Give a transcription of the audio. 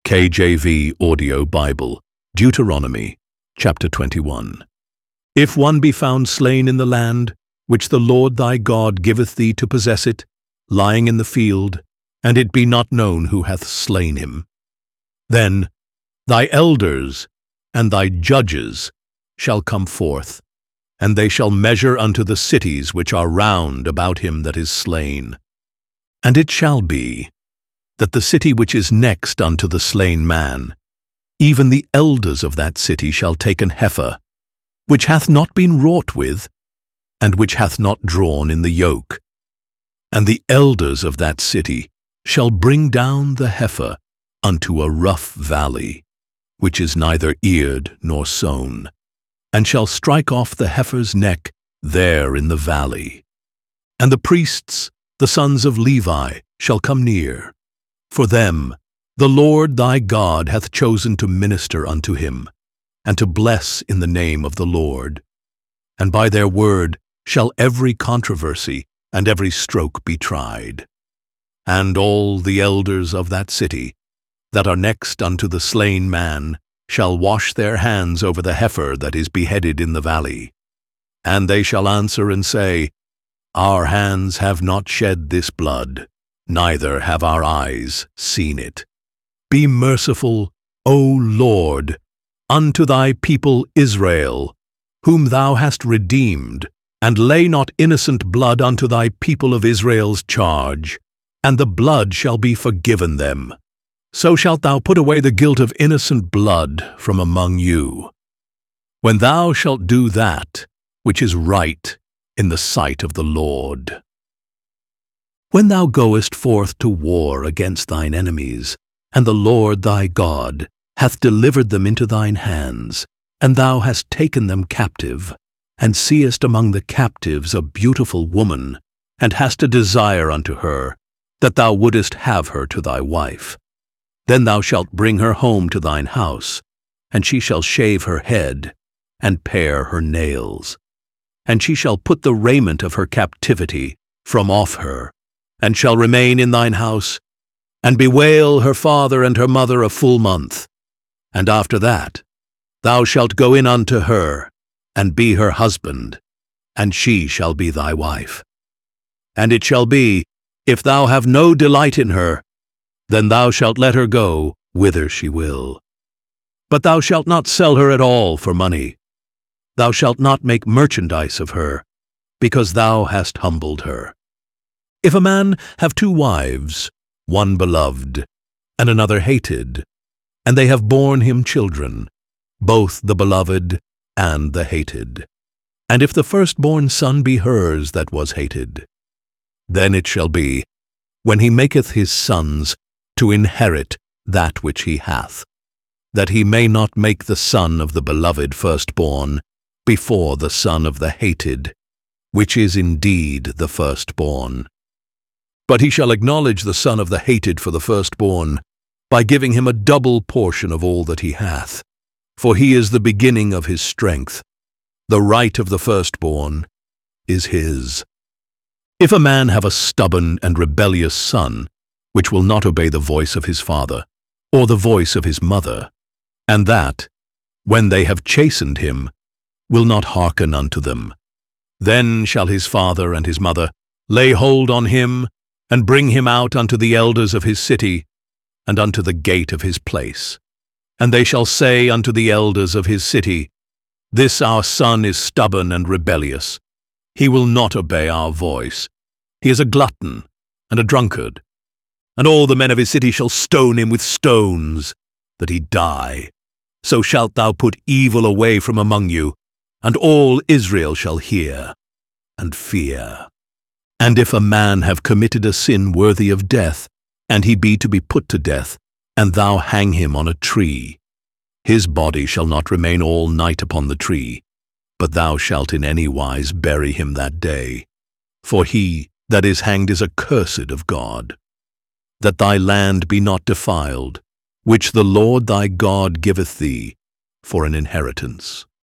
KJV Audio Bible, Deuteronomy, chapter 21. If one be found slain in the land, which the Lord thy God giveth thee to possess it, lying in the field, and it be not known who hath slain him, then thy elders and thy judges shall come forth, and they shall measure unto the cities which are round about him that is slain. And it shall be, that the city which is next unto the slain man, even the elders of that city shall take an heifer, which hath not been wrought with, and which hath not drawn in the yoke. And the elders of that city shall bring down the heifer unto a rough valley, which is neither eared nor sown, and shall strike off the heifer's neck there in the valley. And the priests, the sons of Levi, shall come near. For them the Lord thy God hath chosen to minister unto him, and to bless in the name of the Lord. And by their word shall every controversy and every stroke be tried. And all the elders of that city, that are next unto the slain man, shall wash their hands over the heifer that is beheaded in the valley. And they shall answer and say, Our hands have not shed this blood, neither have our eyes seen it. Be merciful, O Lord, unto thy people Israel, whom thou hast redeemed, and lay not innocent blood unto thy people of Israel's charge, and the blood shall be forgiven them. So shalt thou put away the guilt of innocent blood from among you, when thou shalt do that which is right in the sight of the Lord. When thou goest forth to war against thine enemies, and the Lord thy God hath delivered them into thine hands, and thou hast taken them captive, and seest among the captives a beautiful woman, and hast a desire unto her, that thou wouldest have her to thy wife, then thou shalt bring her home to thine house, and she shall shave her head, and pare her nails. And she shall put the raiment of her captivity from off her, and shall remain in thine house, and bewail her father and her mother a full month. And after that thou shalt go in unto her, and be her husband, and she shall be thy wife. And it shall be, if thou have no delight in her, then thou shalt let her go whither she will. But thou shalt not sell her at all for money. Thou shalt not make merchandise of her, because thou hast humbled her. If a man have two wives, one beloved, and another hated, and they have borne him children, both the beloved and the hated, and if the firstborn son be hers that was hated, then it shall be, when he maketh his sons to inherit that which he hath, that he may not make the son of the beloved firstborn before the son of the hated, which is indeed the firstborn. But he shall acknowledge the son of the hated for the firstborn, by giving him a double portion of all that he hath, for he is the beginning of his strength. The right of the firstborn is his. If a man have a stubborn and rebellious son, which will not obey the voice of his father, or the voice of his mother, and that, when they have chastened him, will not hearken unto them, then shall his father and his mother lay hold on him, and bring him out unto the elders of his city, and unto the gate of his place. And they shall say unto the elders of his city, This our son is stubborn and rebellious. He will not obey our voice. He is a glutton and a drunkard. And all the men of his city shall stone him with stones, that he die. So shalt thou put evil away from among you, and all Israel shall hear and fear. And if a man have committed a sin worthy of death, and he be to be put to death, and thou hang him on a tree, his body shall not remain all night upon the tree, but thou shalt in any wise bury him that day. For he that is hanged is accursed of God. That thy land be not defiled, which the Lord thy God giveth thee for an inheritance.